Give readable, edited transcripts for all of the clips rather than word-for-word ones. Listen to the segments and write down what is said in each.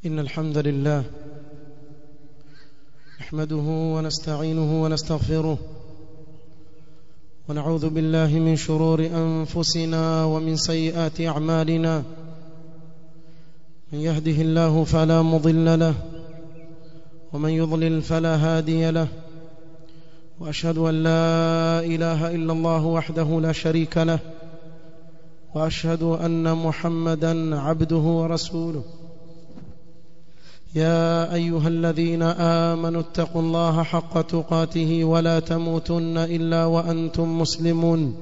إن الحمد لله نحمده ونستعينه ونستغفره ونعوذ بالله من شرور أنفسنا ومن سيئات أعمالنا. من يهده الله فلا مضل له ومن يضلل فلا هادي له، وأشهد أن لا إله إلا الله وحده لا شريك له، وأشهد أن محمدا عبده ورسوله. يا أيها الذين آمنوا اتقوا الله حق تقاته ولا تموتن إلا وأنتم مسلمون.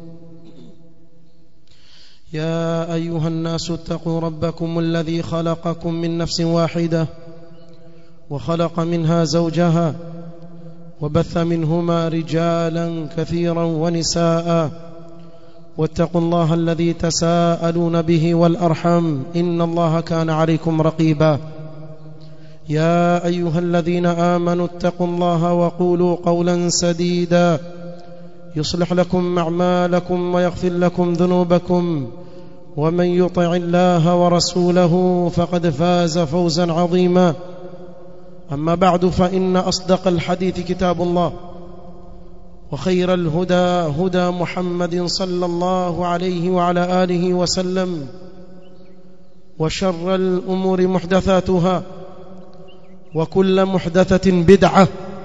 يا أيها الناس اتقوا ربكم الذي خلقكم من نفس واحدة وخلق منها زوجها وبث منهما رجالا كثيرا ونساء، واتقوا الله الذي تساءلون به والأرحم إن الله كان عليكم رقيبا. يا أيها الذين آمنوا اتقوا الله وقولوا قولا سديدا يصلح لكم أعمالكم ويغفر لكم ذنوبكم، ومن يطع الله ورسوله فقد فاز فوزا عظيما. أما بعد، فإن أصدق الحديث كتاب الله، وخير الهدى هدى محمد صلى الله عليه وعلى آله وسلم، وشر الأمور محدثاتها، وكل محدثة بدعة،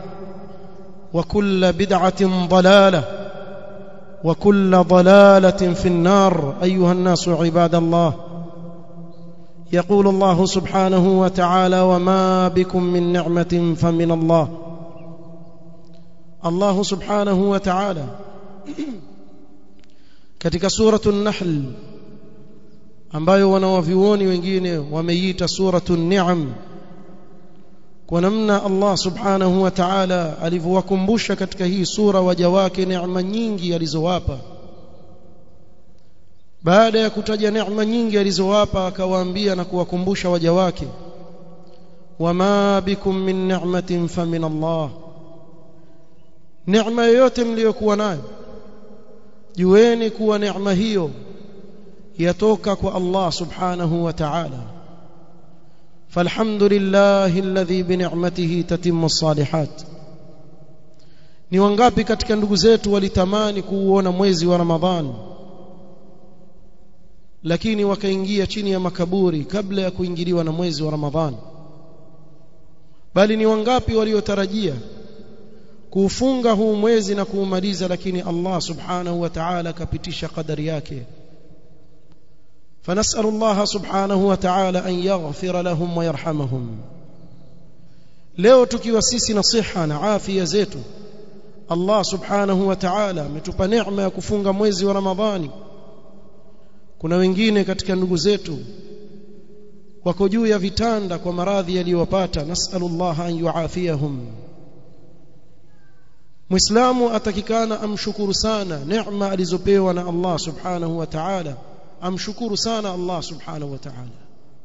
وكل بدعة ضلالة، وكل ضلالة في النار. أيها الناس عباد الله، يقول الله سبحانه وتعالى: وما بكم من نعمة فمن الله. الله سبحانه وتعالى katika suratu an-Nahl, ambayo wanawavyuoni wengine wameiita suratu an-Ni'am, kwa namna Allah subhanahu wa ta'ala alivyowakumbusha katika hii sura waja wake neema nyingi alizowapa. Baada ya kutaja neema nyingi alizowapa, akawaambia na kuwakumbusha waja wake, wama bikum min ni'matin famin Allah. Neema yoyote mliyokuwa nayo, jueni kuwa neema hiyo yatoka kwa Allah subhanahu wa ta'ala. فالحمد لله الذي بنعمته تتم الصالحات. Ni wangapi katika ndugu zetu walitamani kuuona mwezi wa Ramadhani, lakini wakaingia chini ya makaburi kabla ya kuingiliwa na mwezi wa Ramadhani? Bali ni wangapi waliotarajia kuufunga huu mwezi na kuumaliza, lakini Allah subhanahu wa ta'ala kapitisha qadari yake. فنسأل الله سبحانه وتعالى أن يغفر لهم ويرحمهم. leo tukiwa sisi na siha na afya zetu, Allah subhanahu wa ta'ala ametupa neema ya kufunga mwezi wa Ramadhani. Kuna wengine katika ndugu zetu wako juu ya vitanda kwa maradhi yaliyowapata, nasallallahu an yuafiyahum. Muislamu atakikana amshukuru sana neema alizopewa na Allah subhanahu wa ta'ala, amshukuru sana Allah subhanahu wa ta'ala.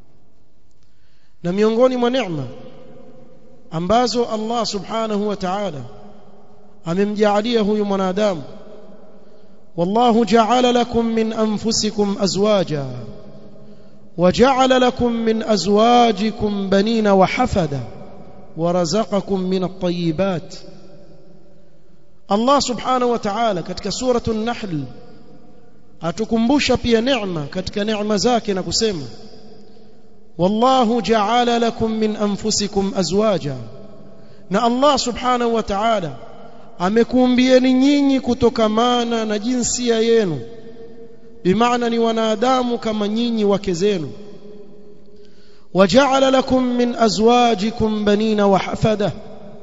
Na miongoni mwa neema ambazo Allah subhanahu wa ta'ala amemjaalia huyu mwanadamu, wallahu ja'ala lakum min anfusikum azwaja wa ja'ala lakum min azwajikum banina wa hafada wa razaqakum min at-tayyibat. Allah subhanahu wa ta'ala katika suratu an-Nahl atukumbusha pia neema katika neema zake na kusema, wallahu ja'ala lakum min anfusikum azwaja. Na Allah subhanahu wa ta'ala amekuumbieni nyinyi kutokamana na jinsia yenu, bimaana ni wanadamu kama nyinyi wake zenu. waja'ala lakum min azwajikum banina wa hafada,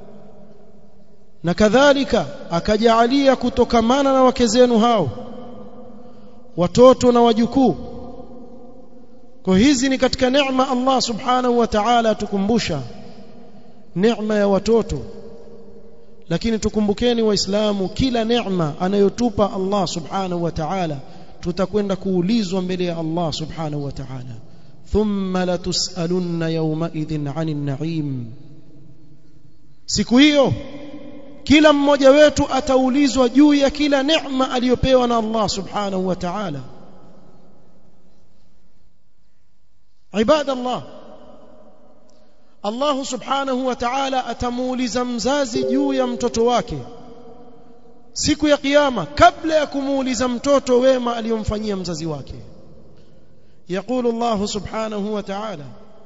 na kadhalika akajaalia kutokamana na wake zenu hao watoto na wajukuu. Kwa hizi ni katika neema Allah subhanahu wa ta'ala atukumbusha neema ya watoto. Lakini tukumbukeni waislamu, kila neema anayotupa Allah subhanahu wa ta'ala tutakwenda kuulizwa mbele ya Allah subhanahu wa ta'ala. thumma latus'alunna yawma idhin 'anil na'im. Siku hiyo kila mmoja wetu ataulizwa juu ya kila neema aliyopewa na Allah subhanahu wa ta'ala. Ibadallah, Allah subhanahu wa ta'ala atamuuliza mzazi juu ya mtoto wake siku ya kiyama kabla ya kumuuliza mtoto wema aliyomfanyia mzazi wake. يقول الله سبحانه وتعالى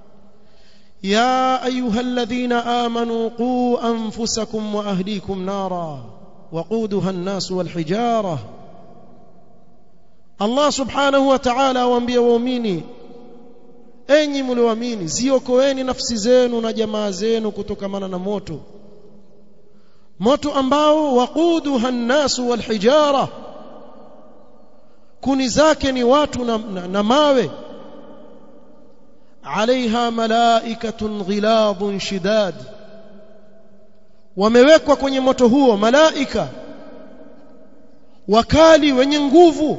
يا أيها الذين آمنوا قوا أنفسكم وأهليكم نارا وقودها الناس والحجارة. الله سبحانه وتعالى waambia waumini, enyi mlioamini, ziokoeni nafsi zenu na jamaa zenu kutokamana na moto, moto ambao waquduha an-nas wal-hijara, kuni zake ni watu na mawe. عليها ملائكة غلاظ شداد, wamewekwa kwenye moto huo malaika wakali wenye nguvu.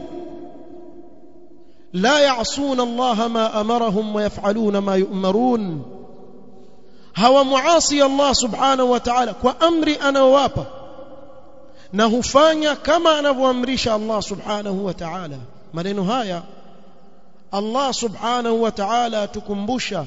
la ya'suna Allah ma amarahum wa yaf'aluna ma yu'marun, hawa muasi Allah subhanahu wa ta'ala kwa amri anawapa na hufanya kama anavyoamrisha Allah subhanahu wa ta'ala. maneno haya Allah subhanahu wa ta'ala tukumbusha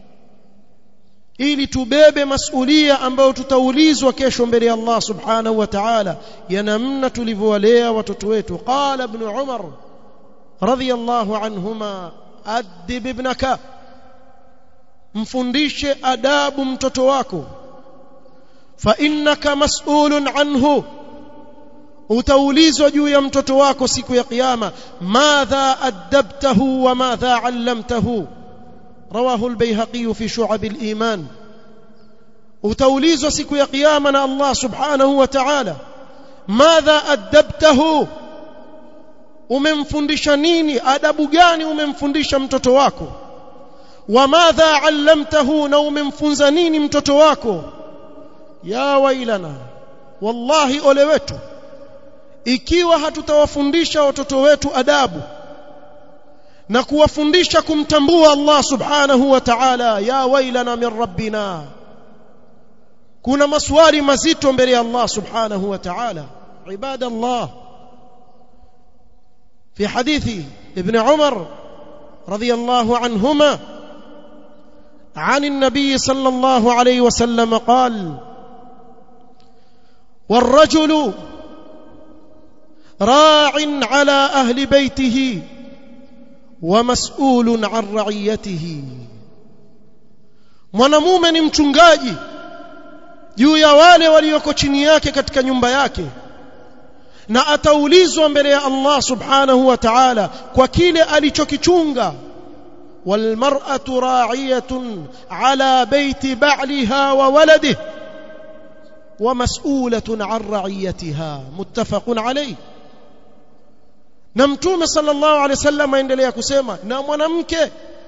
ili tubebe masulia ambayo tutaulizwa kesho mbele ya Allah subhanahu wa ta'ala ya namna tulivyowalea watoto wetu. Qala ibn Umar radhiyallahu anhuma, adib ibnaka, mfundishe adabu mtoto wako, fa innaka mas'ulun anhu, utaulizwa juu ya mtoto wako siku ya kiyama. madha adabtahu wa madha allamtahu, rawahu al-Bayhaqi fi shu'ab al-iman. utaulizwa siku ya kiyama na Allah subhanahu wa ta'ala, madha adabtahu, umemfundisha nini, adabu gani umemfundisha mtoto wako, wa madha allamtahu, na umemfunza nini mtoto wako. ya wailana, wallahi ole wetu ikiwa hatutawafundisha watoto wetu adabu na kuwafundisha kumtambua Allah subhanahu wa ta'ala. ya wailana min rabbina, kuna maswali mazito mbele ya Allah subhanahu wa ta'ala. ibadallah, في حديث ابن عمر رضي الله عنهما عن النبي صلى الله عليه وسلم قال: والرجل راع على أهل بيته ومسؤول عن رعيته. mwanamume ni mchungaji juu ya wale walioko chini yake katika nyumba yake, na ataulizwa mbele ya Allah subhanahu wa ta'ala kwa kile alichokichunga. walmar'atu ra'iyatun ala bayti ba'liha wa waladihi wa mas'ulatun 'an ra'iyatiha, muttafaqun alayh. na mtume sallallahu alayhi wasallam aendelea kusema, na mwanamke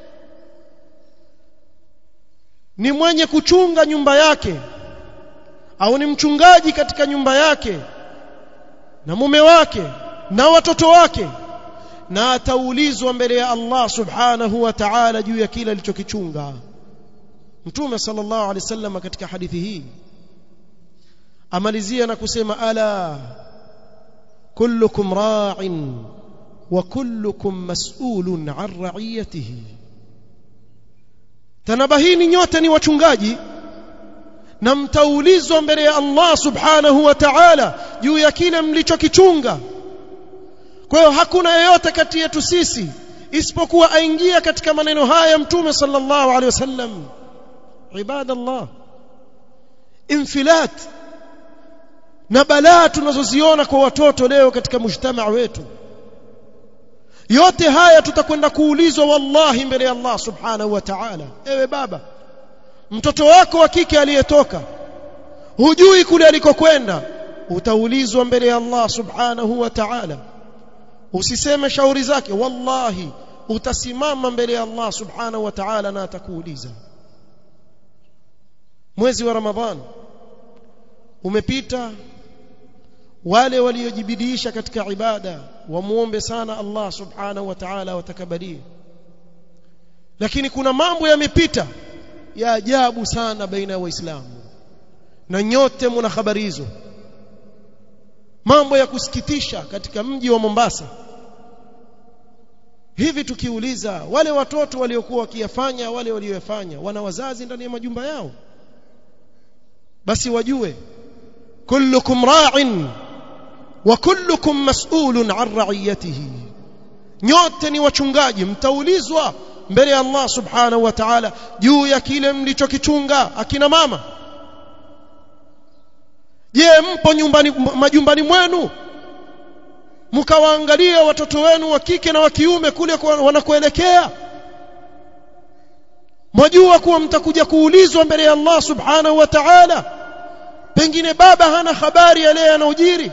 ni mwenye kuchunga nyumba yake au ni mchungaji katika nyumba yake na mume wake na watoto wake, na ataulizwa mbele ya Allah subhanahu wa ta'ala juu ya kile alichokichunga. mtume sallallahu alayhi wasallam katika hadithi hii amalizia na kusema, ala kullukum ra'in wa kullukum mas'ulun 'an ra'iyatihi, tanabahini, nyote ni wachungaji na mtaulizwa mbele ya Allah subhanahu wa ta'ala juu ya kile mlichokichunga. kwa hiyo hakuna yeyote kati yetu sisi isipokuwa aingia katika maneno haya mtume sallallahu alaihi wasallam. ibadallah, infilat na balaa tunazoziona kwa watoto leo katika mujtamaa wetu, yote haya tutakwenda kuulizwa wallahi mbele ya Allah subhanahu wa ta'ala. ewe baba, mtoto wako wa kike aliyetoka hujui kule alikokwenda, utaulizwa mbele ya Allah subhanahu wa ta'ala. usiseme shauri zake, wallahi utasimama mbele ya Allah subhanahu wa ta'ala na atakuuliza. mwezi wa Ramadhan umepita, wale waliojibidisha katika ibada wamuombe sana Allah subhanahu wa ta'ala watakabalie. lakini kuna mambo yamepita ya ajabu sana baina ya waislamu, na nyote mna habari hizo. mambo ya kusikitisha katika mji wa Mombasa, hivi tukiuliza wale watoto waliokuwa wakiyafanya wale walioyafanya wana wazazi ndani ya majumba yao? Basi wajue kullukum ra'in wa kullukum mas'ulun 'an ra'iyatihi, nyote ni wachungaji, mtaulizwa mbele ya Allah subhanahu wa ta'ala juu ya kile mlichokichunga. Akina mama, je, mpo majumbani mwenu mkawaangalia watoto wenu wa kike na wa kiume kule wanakoelekea? Mwajua kuwa mtakuja kuulizwa mbele ya Allah subhanahu wa ta'ala. Pengine baba hana habari ya yale yanayojiri.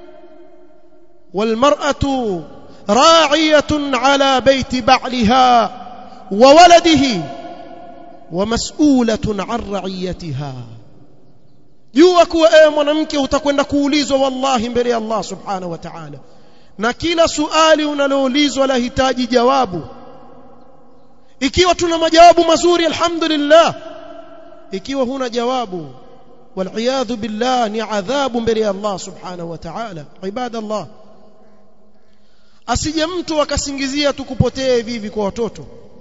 Walmar'atu ra'iyatun ala bayti ba'liha wa waladihi wa mas'ulatun 'an ra'iyatiha. Jua kuwa ewe mwanamke utakwenda kuulizwa wallahi mbele ya Allah subhanahu wa ta'ala, na kila swali unaloulizwa lahitaji jawabu. Ikiwa tuna majawabu mazuri alhamdulillah, ikiwa huna jawabu wal'iyadhu billah ni adhabu mbele ya Allah subhanahu wa ta'ala. Ibadallah, asije mtu akasingizia tukupotea hivi kwa watoto.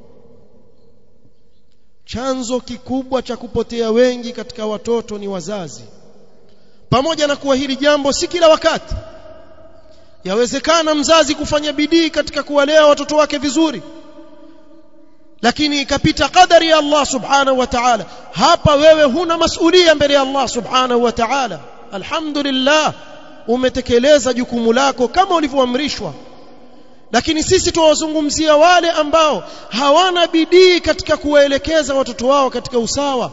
Chanzo kikubwa cha kupotea wengi katika watoto ni wazazi. Pamoja na kuwa hili jambo si kila wakati, yawezekana mzazi kufanya bidii katika kuwalea watoto wake vizuri, lakini ikapita kadari ya Allah subhanahu wa ta'ala, hapa wewe huna masulia mbele ya Allah subhanahu wa ta'ala. Alhamdulillah, umetekeleza jukumu lako kama ulivyoamrishwa. Lakini sisi tuwazungumzia wale ambao hawana bidii katika kuwaelekeza watoto wao katika usawa.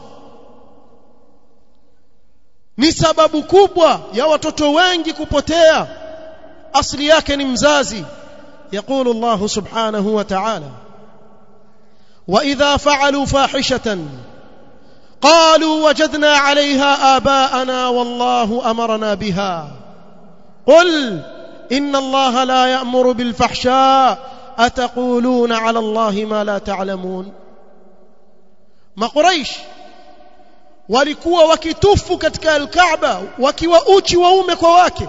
Ni sababu kubwa ya watoto wengi kupotea, asili yake ni mzazi. Yaqulu Allah subhanahu wa ta'ala: wa idha fa'alu fahishatan qalu wajadna 'alayha aba'ana wallahu amarna biha qul inna Allah la ya'muru bil fahsha ataquluna 'ala Allah ma la ta'lamun. Makuraish walikuwa wakitufu katika al-Kaaba wakiwa uchi waume kwa wake,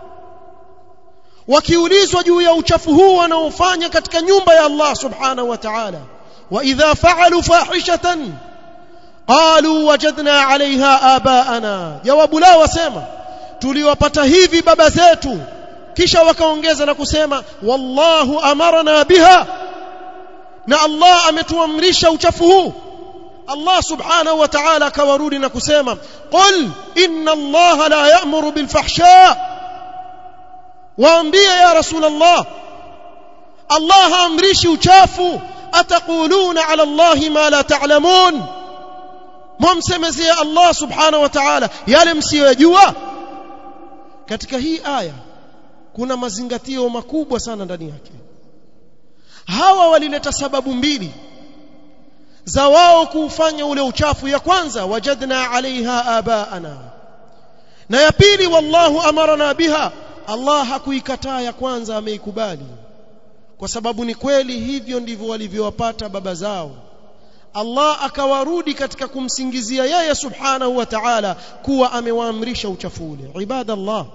wakiulizwa juu ya uchafu huu wanaofanya katika nyumba ya Allah subhanahu wa ta'ala. Wa idha fa'alu fahishatan qalu wajadna 'alayha aba'ana, jawabu lao wasema tuliwapata hivi baba zetu. Kisha wakaongeza na kusema wallahu amarna biha, na Allah ametuamrisha uchafu huu. Allah subhanahu wa ta'ala akawarudi na kusema qul inna Allah la ya'muru bil fahsha, waambie ya Rasulullah, Allah haamrishi uchafu. Ataquluna 'ala Allah ma la ta'lamun, mwamsemezea Allah subhanahu wa ta'ala yale msiyojua. Katika hii aya kuna mazingatio makubwa sana ndani yake. Hawa walileta sababu mbili za wao kufanya ule uchafu. Ya kwanza wajadna 'alayha aba'ana, na ya pili wallahu amarna biha. Allah hakuikataa ya kwanza, ameikubali, kwa sababu ni kweli hivyo ndivyo walivyowapata baba zao. Allah akawarudi katika kumsingizia yeye subhanahu wa ta'ala kuwa amewaamrisha uchafu ule. Ibadallah,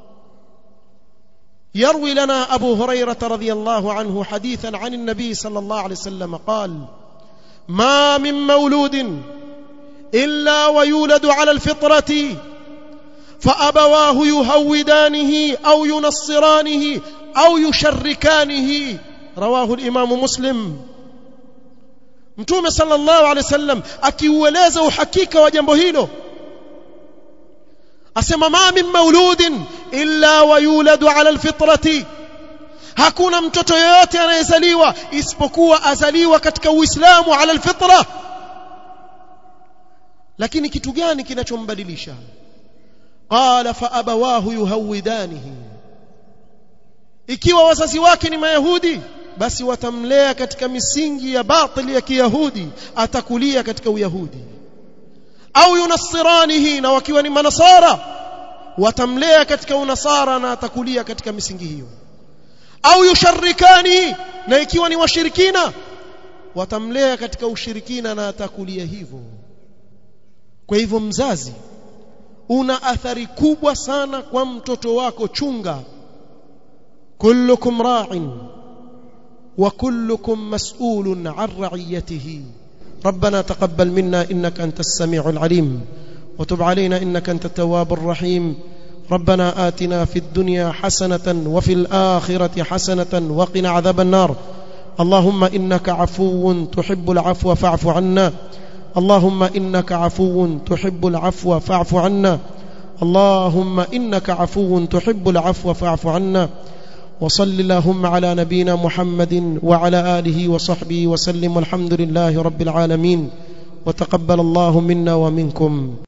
يروي لنا أبو هريرة رضي الله عنه حديثا عن النبي صلى الله عليه وسلم قال: ما من مولود إلا ويولد على الفطرة فأبواه يهودانه أو ينصرانه أو يشركانه. رواه الإمام مسلم. Mtume sallallahu alaihi wasallam akiueleza uhakika wa jambo hilo asema ma min mauludin illa wayuladu ala alfitrati, hakuna mtoto yeyote anayezaliwa isipokuwa azaliwa katika Uislamu ala alfitra. Lakini kitu gani kinachombadilisha? Qala fa abawahu yuhawidanihi, ikiwa wazazi wake ni Mayahudi basi watamlea katika misingi ya batili ya Kiyahudi, atakulia katika Uyahudi. Au yunassiranihi, na wakiwa ni Manasara watamlea katika unasara na atakulia katika misingi hiyo. Au yusharikani, na ikiwa ni washirikina watamlea katika ushirikina na atakulia hivyo. Kwa hivyo mzazi una athari kubwa sana kwa mtoto wako. Chunga, kullukum ra'in وكلكم مسؤول عن رعيته. ربنا تقبل منا إنك أنت السميع العليم وتب علينا إنك أنت التواب الرحيم. ربنا آتنا في الدنيا حسنة وفي الآخرة حسنة وقنا عذاب النار. اللهم إنك عفو تحب العفو فاعف عنا. اللهم إنك عفو تحب العفو فاعف عنا. اللهم إنك عفو تحب العفو فاعف عنا. وصل اللهم على نبينا محمد وعلى آله وصحبه وسلم والحمد لله رب العالمين. وتقبل الله منا ومنكم.